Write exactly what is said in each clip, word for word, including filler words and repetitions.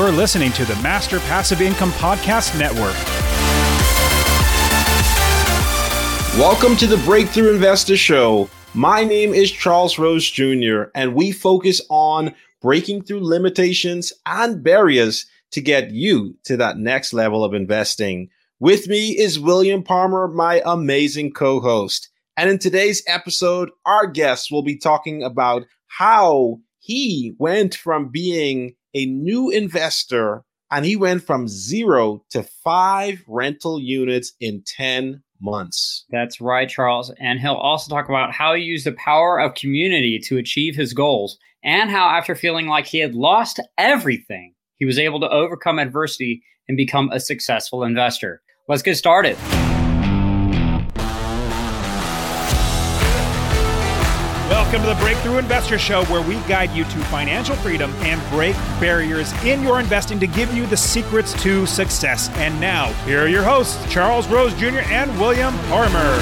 You're listening to the Master Passive Income Podcast Network. Welcome to the Breakthrough Investor Show. My name is Charles Rose Junior, and we focus on breaking through limitations and barriers to get you to that next level of investing. With me is William Palmer, my amazing co-host. And in today's episode, our guest will be talking about how he went from being a new investor and he went from zero to five rental units in ten months. That's right, Charles. And he'll also talk about how he used the power of community to achieve his goals and how after feeling like he had lost everything, he was able to overcome adversity and become a successful investor. Let's get started. Welcome to the Breakthrough Investor Show, where we guide you to financial freedom and break barriers in your investing to give you the secrets to success. And now, here are your hosts, Charles Rose Junior and William Palmer.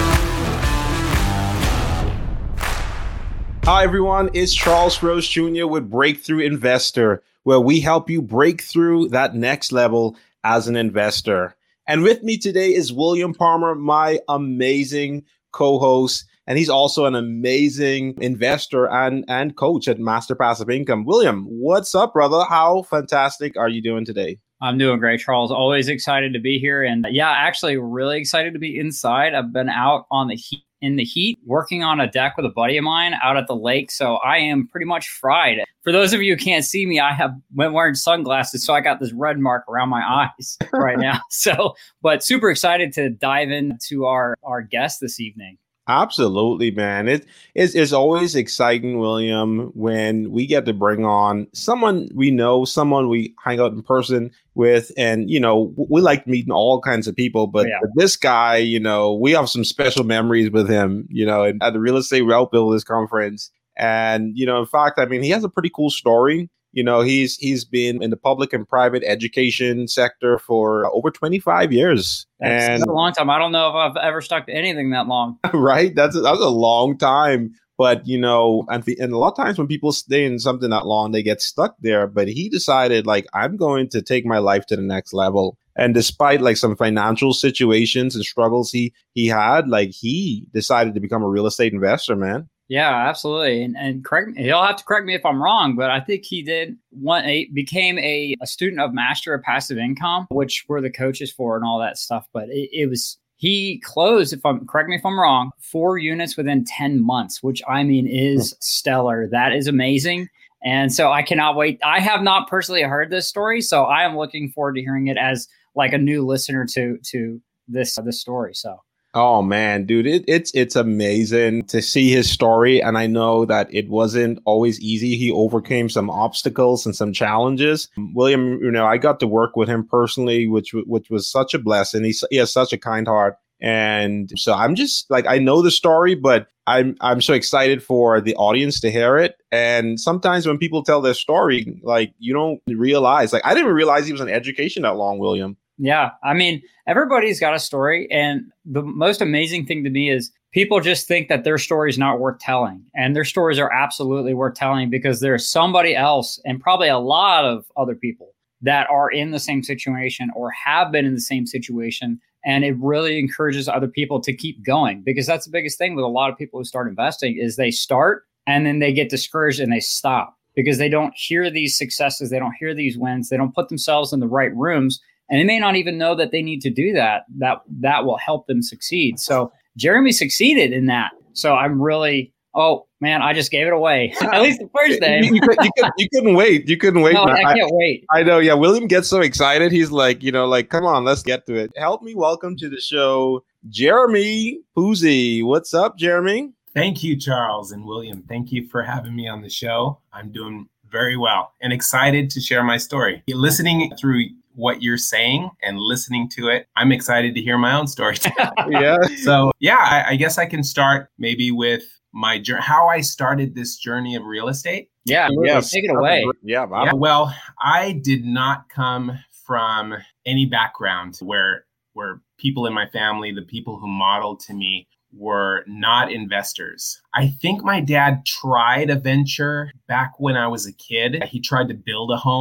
Hi, everyone. It's Charles Rose Junior with Breakthrough Investor, where we help you break through that next level as an investor. And with me today is William Palmer, my amazing co-host. And he's also an amazing investor and, and coach at Master Passive Income. William, what's up, brother? How fantastic are you doing today? I'm doing great, Charles. Always excited to be here. And yeah, actually really excited to be inside. I've been out on the heat, in the heat, working on a deck with a buddy of mine out at the lake. So I am pretty much fried. For those of you who can't see me, I have been wearing sunglasses. So I got this red mark around my eyes right now. So, but super excited to dive into our, our guest this evening. Absolutely, man. It is it's always exciting, William, when we get to bring on someone we know, someone we hang out in person with. And, you know, we like meeting all kinds of people. But Yeah. this guy, you know, we have some special memories with him, you know, at the Real Estate Wealth Builders Conference. And, you know, in fact, I mean, he has a pretty cool story. You know, he's he's been in the public and private education sector for over twenty-five years. That's, and that's a long time. I don't know if I've ever stuck to anything that long. right? That's a, that's a long time. But, you know, and, and a lot of times when people stay in something that long, they get stuck there. But he decided, like, I'm going to take my life to the next level. And despite like some financial situations and struggles he he had, like he decided to become a real estate investor, man. Yeah, absolutely. And, and correct me, he'll have to correct me if I'm wrong, but I think he did one, a, became a, a student of Master of Passive Income, which we're the coaches for and all that stuff. But it, it was, he closed, if I'm, correct me if I'm wrong, four units within ten months, which I mean is stellar. That is amazing. And so I cannot wait. I have not personally heard this story, so I am looking forward to hearing it as like a new listener to, to this, uh, this story. So. Oh man, dude, it, it's it's amazing to see his story. And I know that it wasn't always easy. He overcame some obstacles and some challenges. William, you know, I got to work with him personally, which which was such a blessing. He's, he has such a kind heart. And so I'm just like, I know the story, but I'm I'm so excited for the audience to hear it. And sometimes when people tell their story, like you don't realize, like I didn't even realize he was in education that long, William. Yeah. I mean, everybody's got a story. And the most amazing thing to me is people just think that their story is not worth telling. And their stories are absolutely worth telling because there's somebody else and probably a lot of other people that are in the same situation or have been in the same situation. And it really encourages other people to keep going because that's the biggest thing with a lot of people who start investing is they start and then they get discouraged and they stop because they don't hear these successes. They don't hear these wins. They don't put themselves in the right rooms. And they may not even know that they need to do that, that that will help them succeed. So Jeremy succeeded in that. So I'm really, oh man, I just gave it away. At least the first day. you, you, could, you, could, you couldn't wait. You couldn't wait. No, I, I can't wait. I know. Yeah. William gets so excited. He's like, you know, like, come on, let's get to it. Help me welcome to the show, Jeremy Puzey. What's up, Jeremy? Thank you, Charles and William. Thank you for having me on the show. I'm doing very well and excited to share my story. Listening through what you're saying and listening to it, I'm excited to hear my own story. Yeah. So yeah, I, I guess I can start maybe with my journey, how I started this journey of real estate. Yeah, yeah. Take it away. Yeah, wow. Yeah. Well, I did not come from any background where where people in my family, the people who modeled to me, were not investors. I think my dad tried a venture back when I was a kid. He tried to build a home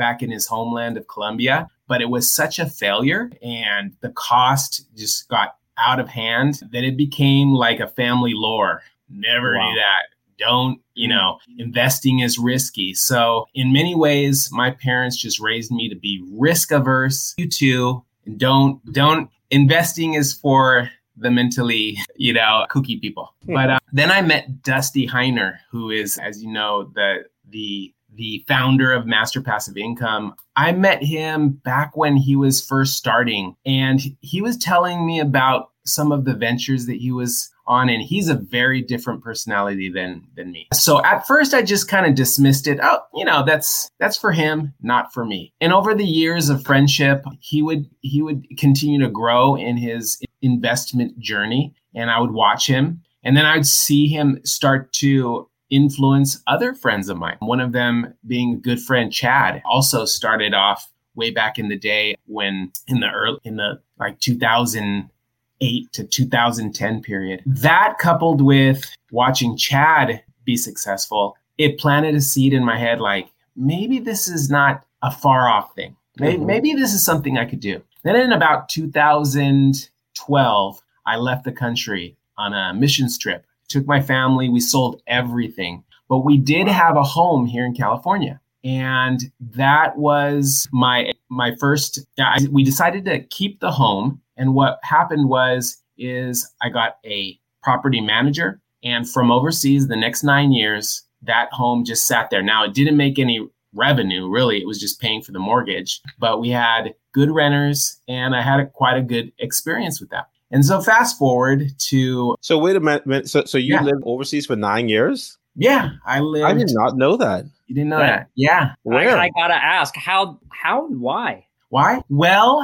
back in his homeland of Colombia, but it was such a failure and the cost just got out of hand that it became like a family lore. Never Wow. do that. Don't, you know, investing is risky. So in many ways, my parents just raised me to be risk averse. You too. And don't, don't, investing is for the mentally, you know, kooky people. But uh, then I met Dusty Heiner, who is, as you know, the, the, the founder of Master Passive Income. I met him back when he was first starting, and he was telling me about some of the ventures that he was on, and he's a very different personality than than me. So at first I just kind of dismissed it. Oh, you know, that's that's for him, not for me. And over the years of friendship, he would he would continue to grow in his investment journey, and I would watch him, and then I'd see him start to influence other friends of mine. One of them being a good friend, Chad, also started off way back in the day when in the early in the like two thousand eight to two thousand ten period. That coupled with watching Chad be successful, it planted a seed in my head like, maybe this is not a far off thing. Maybe, mm-hmm. maybe this is something I could do. Then in about two thousand twelve, I left the country on a missions trip. Took my family, we sold everything, but we did have a home here in California. And that was my my first, I, we decided to keep the home. And what happened was, is I got a property manager, and from overseas, the next nine years, that home just sat there. Now, it didn't make any revenue, really. It was just paying for the mortgage, but we had good renters, and I had a, quite a good experience with that. And so fast forward to... So wait a minute. So, so you Yeah. lived overseas for nine years? Yeah, I lived... I did not know that. You didn't know Yeah. that? Yeah. Where? I, I gotta ask, how, how, and why? Why? Well,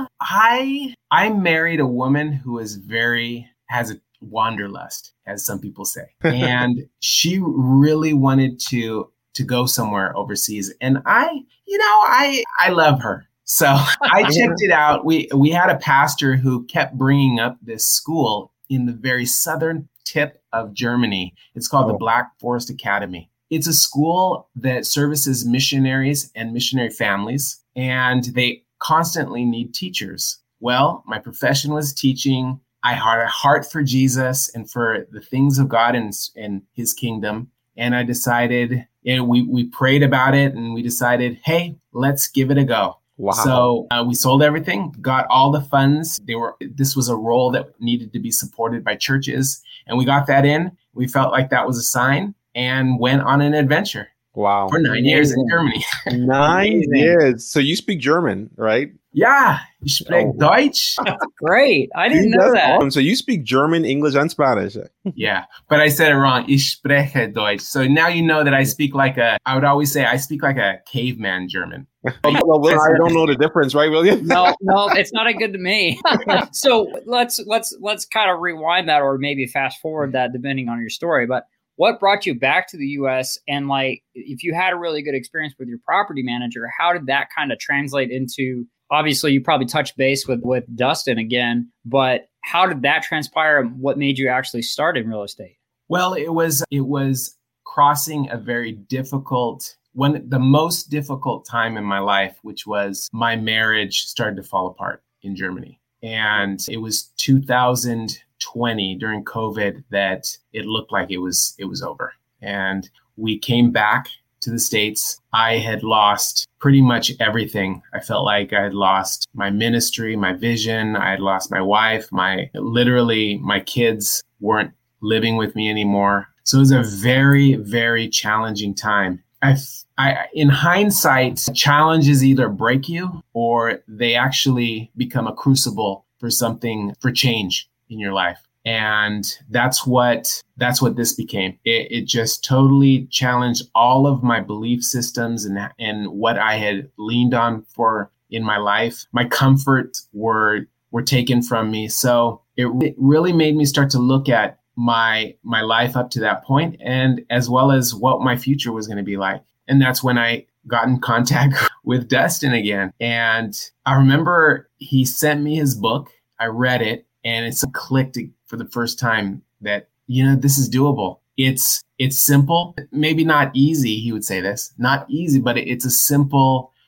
I I married a woman who is very, has a wanderlust, as some people say. And she really wanted to to go somewhere overseas. And I, you know, I I love her. So I checked it out. We we had a pastor who kept bringing up this school in the very southern tip of Germany. It's called Oh. the Black Forest Academy. It's a school that services missionaries and missionary families, and they constantly need teachers. Well, my profession was teaching. I had a heart for Jesus and for the things of God and, and his kingdom. And I decided, and we, we prayed about it, and we decided, hey, let's give it a go. Wow. So uh, we sold everything, got all the funds. They were, this was a role that needed to be supported by churches. And we got that in. We felt like that was a sign and went on an adventure Wow. for nine years in Germany. Nine Amazing. years. So you speak German, right? Ja, ich spreche Oh. Deutsch. Great. I didn't Dude, know that's that. awesome. So you speak German, English, and Spanish. Yeah, but I said it wrong. Ich spreche Deutsch. So now you know that I speak like a, I would always say I speak like a caveman German. Well, well, I don't know the difference, right, William? No, no, it's not a good to me. So let's let's let's kind of rewind that, or maybe fast forward that, depending on your story. But what brought you back to the U S? And like, if you had a really good experience with your property manager, how did that kind of translate into? Obviously, you probably touched base with with Dustin again, but how did that transpire? And what made you actually start in real estate? Well, it was it was crossing a very difficult, one the most difficult time in my life, which was my marriage started to fall apart in Germany. And it was two thousand twenty during COVID that it looked like it was it was over. And we came back to the States. I had lost pretty much everything. I felt like I had lost my ministry, my vision. I had lost my wife. My literally my kids weren't living with me anymore. So it was a very, very challenging time. I, I, in hindsight, challenges either break you or they actually become a crucible for something, for change in your life. And that's what that's what this became. It, it just totally challenged all of my belief systems and and what I had leaned on for in my life. My comforts were were taken from me. So it, it really made me start to look at my my life up to that point, and as well as what my future was going to be like. And that's when I got in contact with Dustin again. And I remember he sent me his book. I read it, and it's clicked for the first time that, you know, this is doable. It's it's simple, maybe not easy. He would say this, not easy, but it's a simple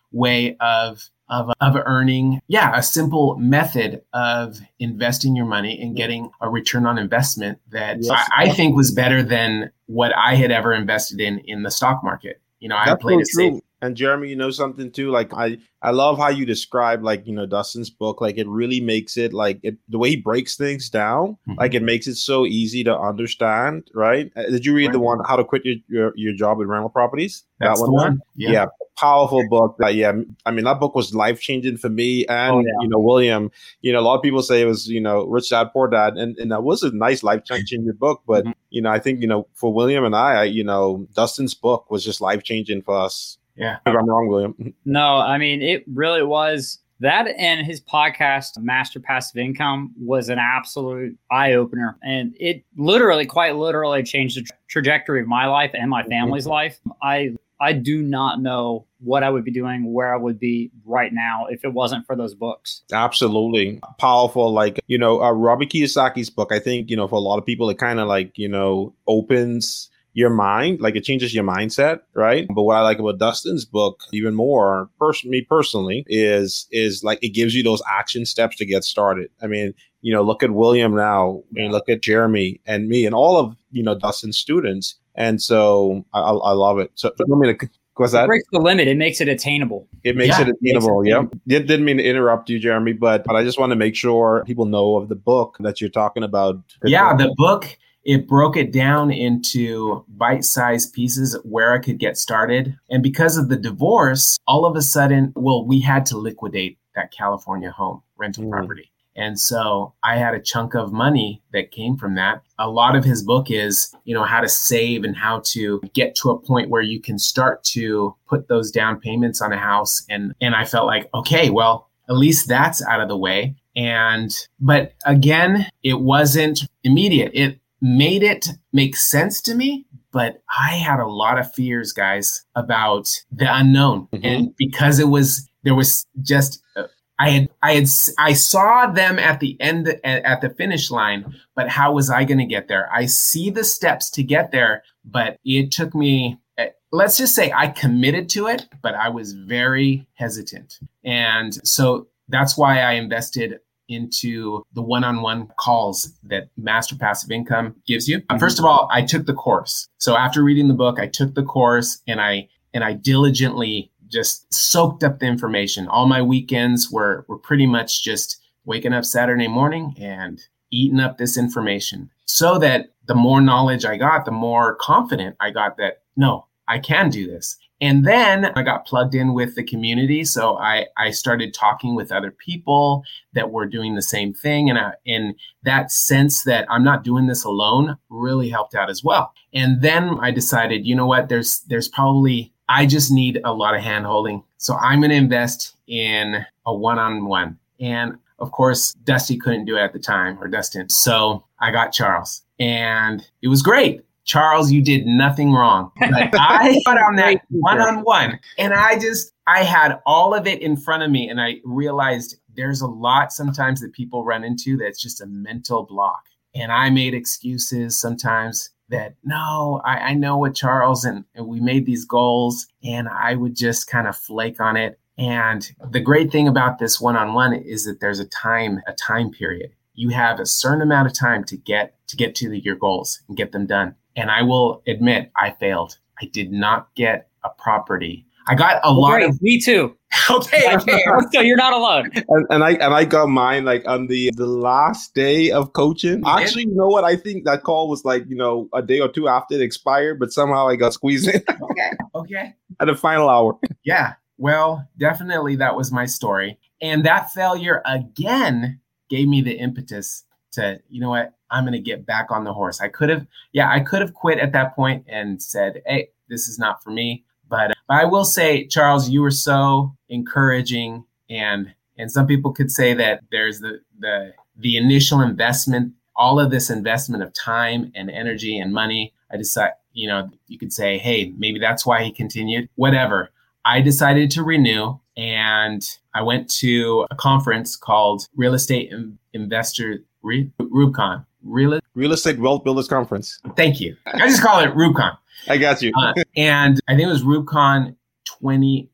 way of Of, of earning, yeah, a simple method of investing your money and getting a return on investment that yes. I, I think was better than what I had ever invested in in the stock market. You know, I That's played so it true. safe. And Jeremy, you know something too? Like I, I love how you describe like, you know, Dustin's book. Like it really makes it like it, the way he breaks things down, mm-hmm. like it makes it so easy to understand, right? Uh, did you read right. the one, How to Quit Your, your, your Job with Rental Properties? That's that the one. one. Yeah. yeah. Powerful book. Uh, yeah. I mean, that book was life-changing for me and, oh, yeah. you know, William. You know, a lot of people say it was, you know, Rich Dad, Poor Dad. And, and that was a nice life-changing book. But, mm-hmm. you know, I think, you know, for William and I, I, you know, Dustin's book was just life-changing for us. Yeah. If I'm wrong, William. No, I mean, it really was. That and his podcast, Master Passive Income, was an absolute eye-opener. And it literally, quite literally changed the tra- trajectory of my life and my family's mm-hmm. life. I I do not know what I would be doing, where I would be right now if it wasn't for those books. Absolutely. Powerful. Like, you know, uh, Robert Kiyosaki's book, I think, you know, for a lot of people, it kind of like, you know, opens your mind, like it changes your mindset, right? But what I like about Dustin's book even more, pers- me personally, is is like it gives you those action steps to get started. I mean, you know, look at William now, I mean, look at Jeremy and me and all of, you know, Dustin's students. And so I, I love it. So let me What's that? It breaks the limit. It makes it attainable. It makes yeah, it attainable. Yeah. It didn't mean to interrupt you, Jeremy, but but I just want to make sure people know of the book that you're talking about. Yeah, the book. It broke it down into bite-sized pieces where I could get started. And because of the divorce, all of a sudden, well, we had to liquidate that California home rental mm. property. And so I had a chunk of money that came from that. A lot of his book is, you know, how to save and how to get to a point where you can start to put those down payments on a house. And, and I felt like, okay, well, at least that's out of the way. And, but again, it wasn't immediate. It made it make sense to me, but I had a lot of fears, guys, about the unknown. Mm-hmm. And because it was, there was just, uh, I had, I had, I saw them at the end, at, at the finish line, but how was I going to get there? I see the steps to get there, but it took me, let's just say I committed to it, but I was very hesitant. And so that's why I invested into the one-on-one calls that Master Passive Income gives you. Mm-hmm. First of all, I took the course. So after reading the book, I took the course and I and I diligently just soaked up the information. All my weekends were were pretty much just waking up Saturday morning and eating up this information so that the more knowledge I got, the more confident I got that, no, I can do this. And then I got plugged in with the community. So I, I started talking with other people that were doing the same thing. And, I, and that sense that I'm not doing this alone really helped out as well. And then I decided, you know what, there's there's probably, I just need a lot of hand holding. So I'm going to invest in a one-on-one. And of course, Dusty couldn't do it at the time, or Dustin. So I got Charles and it was great. Charles, you did nothing wrong. But I got on that one-on-one and I just, I had all of it in front of me. And I realized there's a lot sometimes that people run into that's just a mental block. And I made excuses sometimes that, no, I, I know what Charles and, and we made these goals and I would just kind of flake on it. And the great thing about this one-on-one is that there's a time, a time period. You have a certain amount of time to get to get to the, your goals and get them done. And I will admit, I failed. I did not get a property. I got a lot Great. of. Me too. Okay, okay. So you're not alone. And, and I and I got mine like on the the last day of coaching. You Actually, you know what? I think that call was like, you know, a day or two after it expired, but somehow I got squeezed in. Okay. Okay. At the final hour. Yeah. Well, definitely that was my story. And that failure again gave me the impetus to, you know what, I'm going to get back on the horse. I could have, yeah, I could have quit at that point and said, hey, this is not for me. But, but I will say, Charles, you were so encouraging. And and some people could say that there's the the the initial investment, all of this investment of time and energy and money. I decided, you know, you could say, hey, maybe that's why he continued, whatever. I decided to renew and I went to a conference called Real Estate Investor Re- Rubicon. Real, Real Estate Wealth Builders Conference. Thank you. I just call it Rubicon. I got you. uh, and I think it was Rubicon twenty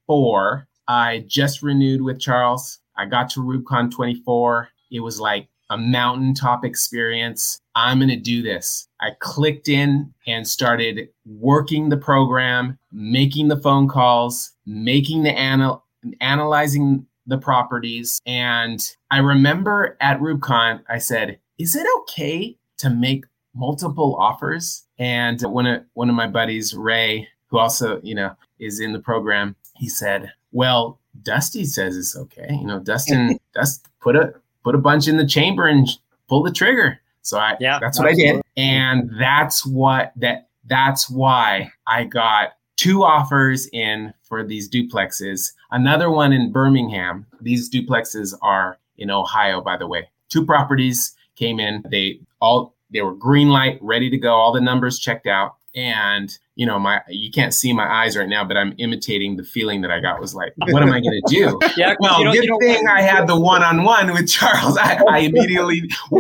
twenty-four, I just renewed with Charles. I got to RubeCon twenty-four. It was like a mountaintop experience. I'm going to do this. I clicked in and started working the program, making the phone calls, making the anal- analyzing the properties. And I remember at RubeCon, I said, is it okay to make multiple offers? And one of, one of my buddies, Ray, who also, you know, is in the program, he said, well, Dusty says it's okay. You know, Dustin, Dust put a, put a bunch in the chamber and pull the trigger. So I, yeah, that's what absolutely. I did. And that's what, that, that's why I got two offers in for these duplexes, another one in Birmingham. These duplexes are in Ohio, by the way. Two properties came in. They all, they were green light, ready to go. All the numbers checked out. And, you know, my, you can't see my eyes right now, but I'm imitating the feeling that I got was like, what am I going to do? Yeah, well, you know, good you know, thing I had the one-on-one with Charles. I, I immediately,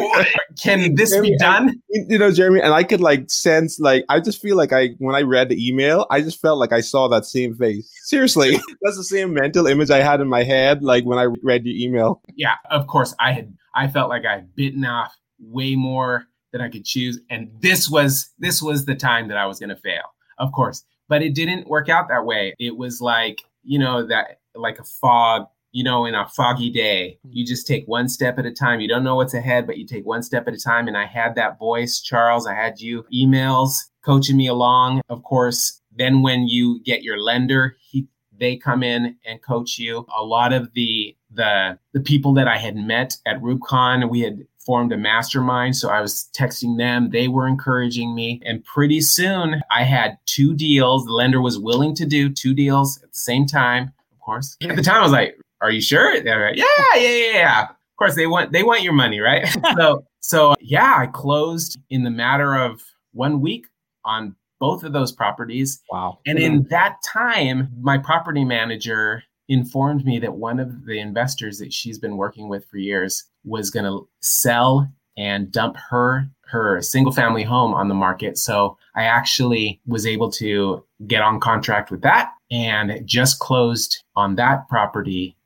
can this Jeremy, be done? And, you know, Jeremy, and I could like sense, like, I just feel like I, when I read the email, I just felt like I saw that same face. Seriously, that's the same mental image I had in my head, like when I read your email. Yeah, of course. I had, I felt like I had bitten off way more that I could choose. And this was, this was the time that I was going to fail, of course, but it didn't work out that way. It was like, you know, that like a fog, you know, in a foggy day, you just take one step at a time. You don't know what's ahead, but you take one step at a time. And I had that voice, Charles, I had you emails coaching me along. Of course, then when you get your lender, he, they come in and coach you. A lot of the, the, the people that I had met at RubeCon, we had formed a mastermind. So I was texting them. They were encouraging me. And pretty soon I had two deals. The lender was willing to do two deals at the same time, of course. At the time I was like, are you sure? They're like, yeah, yeah, yeah, yeah. Of course they want, they want your money, right? so, so yeah, I closed in the matter of one week on both of those properties. Wow. And mm-hmm. in that time, my property manager informed me that one of the investors that she's been working with for years was going to sell and dump her her single family home on the market. So I actually was able to get on contract with that and just closed on that property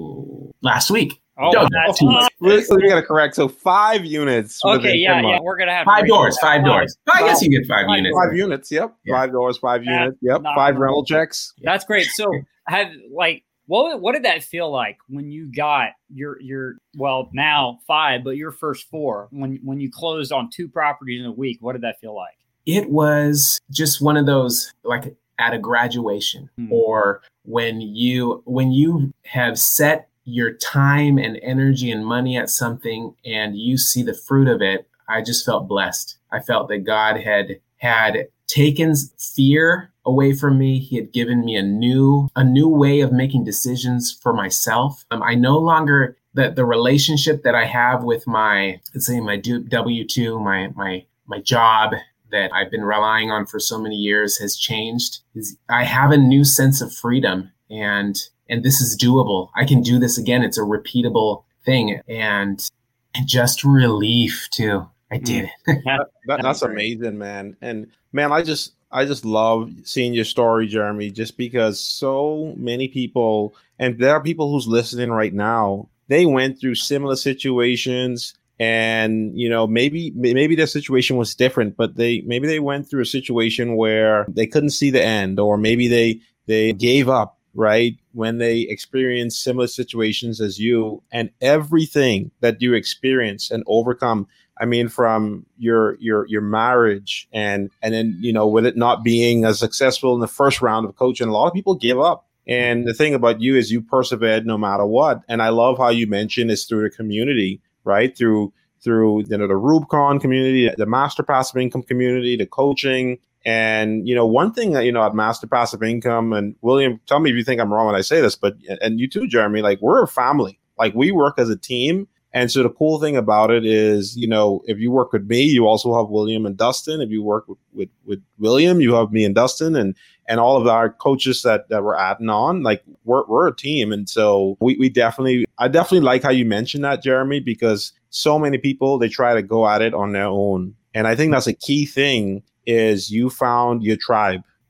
last week. Oh, no, that's oh, we got to correct. So five units. Okay, yeah, yeah, we're gonna have five doors. Five five doors. Five, I guess you get five, five units. Five units. Yep. Yeah. Five doors. Five that, units. Yep. Five rental checks. That's great. So have like. What what did that feel like when you got your your well now five, but your first four when when you closed on two properties in a week? What did that feel like? It was just one of those like at a graduation hmm. or when you when you have set your time and energy and money at something and you see the fruit of it. I just felt blessed. I felt that God had had taken fear away from me. He had given me a new, a new way of making decisions for myself. Um, I no longer, the, the relationship that I have with my, let's say my W two, my, my, my job that I've been relying on for so many years has changed. I have a new sense of freedom and, and this is doable. I can do this again. It's a repeatable thing and, and just relief too. I did it. that, that, that's amazing, man. And man, I just, I just love seeing your story, Jeremy, just because so many people, and there are people who's listening right now, they went through similar situations and, you know, maybe, maybe their situation was different, but they, maybe they went through a situation where they couldn't see the end, or maybe they, they gave up, right? When they experienced similar situations as you, and everything that you experience and overcome. I mean, from your your your marriage and and then, you know, with it not being as successful in the first round of coaching, a lot of people give up. And the thing about you is you persevered no matter what. And I love how you mentioned it's through the community, right? Through through you know the RubeCon community, the Master Passive Income community, the coaching. And, you know, one thing that, you know, at Master Passive Income, and William, tell me if you think I'm wrong when I say this, but and you too, Jeremy, like we're a family, like we work as a team. And so the cool thing about it is, you know, if you work with me, you also have William and Dustin. If you work with, with, with William, you have me and Dustin and, and all of our coaches that, that we're adding on. Like we're, we're a team. And so we, we definitely, I definitely like how you mentioned that, Jeremy, because so many people, they try to go at it on their own. And I think that's a key thing is you found your tribe.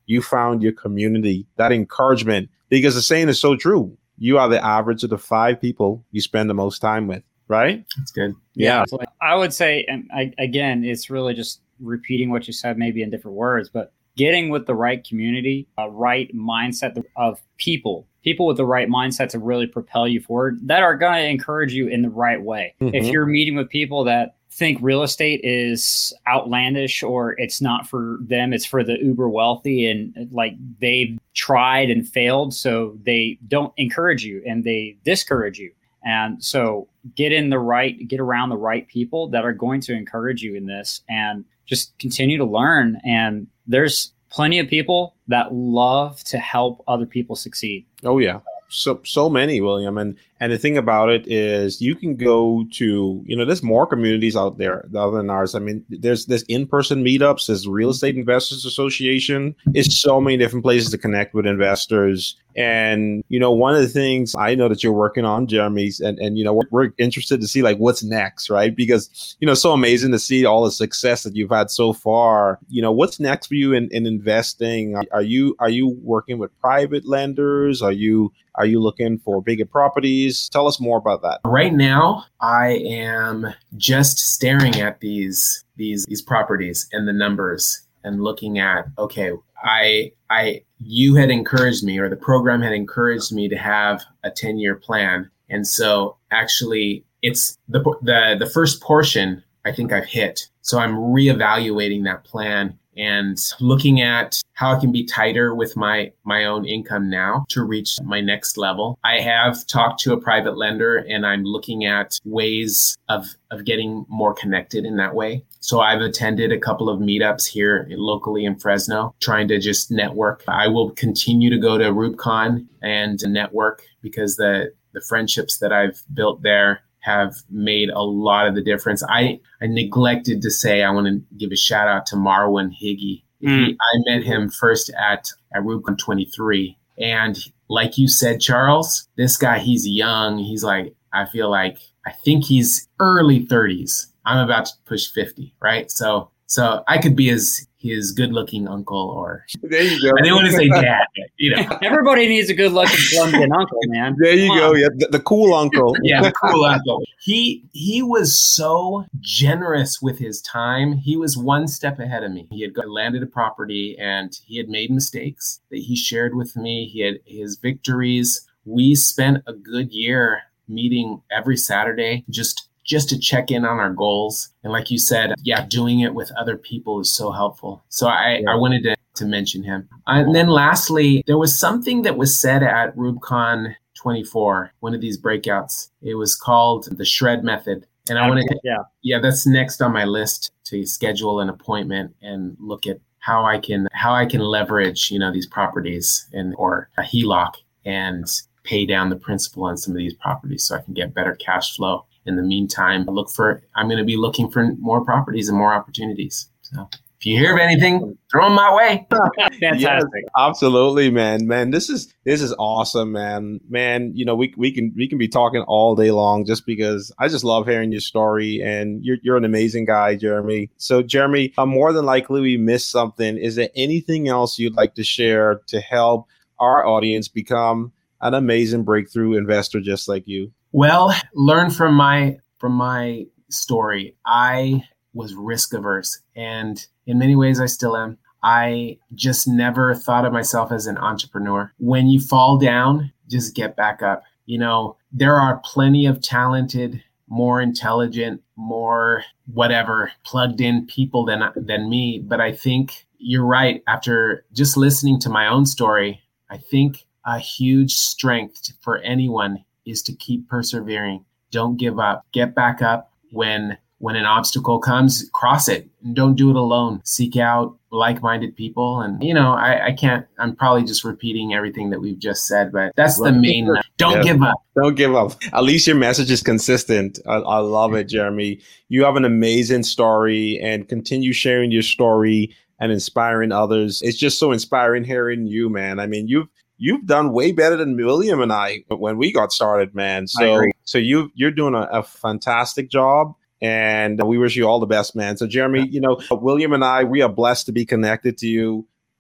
you found your community, that encouragement, because the saying is so true. You are the average of the five people you spend the most time with, right? That's good. Yeah. yeah I would say, and I, again, it's really just repeating what you said, maybe in different words, but getting with the right community, a right mindset of people, people with the right mindset to really propel you forward, that are going to encourage you in the right way. Mm-hmm. If you're meeting with people that think real estate is outlandish or it's not for them, it's for the uber wealthy, and like they've tried and failed, so they don't encourage you and they discourage you. And so get in the right, get around the right people that are going to encourage you in this, and just continue to learn. And there's plenty of people that love to help other people succeed. Oh yeah. So, so many, William. And, and the thing about it is you can go to, you know, there's more communities out there other than ours. I mean, there's, there's in-person meetups, there's Real Estate Investors Association. It's so many different places to connect with investors. And, you know, one of the things I know that you're working on, Jeremy, and, and you know, we're, we're interested to see like what's next, right? Because, you know, so amazing to see all the success that you've had so far. You know, what's next for you in, in investing? Are you, are you working with private lenders? Are you, are you looking for bigger properties? Tell us more about that. Right now, I am just staring at these, these, these properties and the numbers and looking at, okay, I, I, you had encouraged me, or the program had encouraged me to have a ten year plan. And so actually it's the, the, the first portion I think I've hit. So I'm reevaluating that plan and looking at how I can be tighter with my, my own income now to reach my next level. I have talked to a private lender and I'm looking at ways of, of getting more connected in that way. So I've attended a couple of meetups here locally in Fresno, trying to just network. I will continue to go to RubeCon and network because the, the friendships that I've built there have made a lot of the difference. I, I neglected to say, I want to give a shout out to Marwan Higgy. Mm. He, I met him first at, at RubeCon twenty-three. And like you said, Charles, this guy, he's young. He's like, I feel like, I think he's early thirties. I'm about to push fifty, right? So, so I could be his, his good-looking uncle, or there you go. I didn't want to say dad, but, you know. Everybody needs a good-looking Colombian uncle, man. There you Come go. on. Yeah, the, the cool uncle. Yeah, the cool uncle. He he was so generous with his time. He was one step ahead of me. He had got, landed a property and he had made mistakes that he shared with me. He had his victories. We spent a good year meeting every Saturday, just just to check in on our goals. And like you said, yeah, doing it with other people is so helpful. So I, yeah. I wanted to, to mention him. And then lastly, there was something that was said at RubeCon twenty-four, one of these breakouts. It was called the Shred Method. And I wanted to, yeah, yeah, that's next on my list to schedule an appointment and look at how I can, how I can leverage, you know, these properties and, or a H E L O C and pay down the principal on some of these properties so I can get better cash flow. In the meantime, look for, I'm going to be looking for more properties and more opportunities. So if you hear of anything, throw them my way. Fantastic. Yes, absolutely, man. Man, this is, this is awesome, man. Man, you know, we, we can, we can be talking all day long just because I just love hearing your story, and you're, you're an amazing guy, Jeremy. So Jeremy, uh, more than likely we missed something. Is there anything else you'd like to share to help our audience become an amazing breakthrough investor just like you? Well, learn from my from my story. I was risk averse, and in many ways I still am. I just never thought of myself as an entrepreneur. When you fall down, just get back up. You know, there are plenty of talented, more intelligent, more whatever plugged in people than than me, but I think you're right. After just listening to my own story, I think a huge strength for anyone is to keep persevering. Don't give up. Get back up when when an obstacle comes, cross it, and don't do it alone. Seek out like-minded people. And, you know, I, I can't, I'm probably just repeating everything that we've just said, but that's the main, don't yeah. give up. Don't give up. At least your message is consistent. I, I love it, Jeremy. You have an amazing story, and continue sharing your story and inspiring others. It's just so inspiring hearing you, man. I mean, you've, You've done way better than William and I when we got started, man. So, so you you're doing a, a fantastic job, and we wish you all the best, man. So, Jeremy, you know, William and I, we are blessed to be connected to you.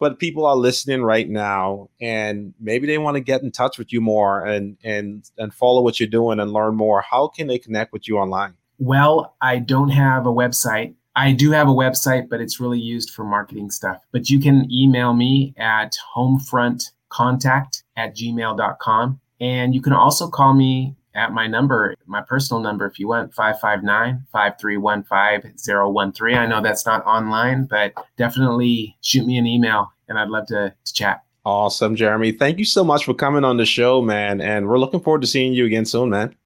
but people are listening right now and maybe they want to get in touch with you more and, and, and follow what you're doing and learn more. How can they connect with you online? Well, I don't have a website. I do have a website, but it's really used for marketing stuff. But you can email me at homefrontcontact at gmail dot com. And you can also call me at my number, my personal number, if you want, five five nine, five three one five, zero one three. I know that's not online, but definitely shoot me an email and I'd love to, to chat. Awesome, Jeremy. Thank you so much for coming on the show, man. And we're looking forward to seeing you again soon, man.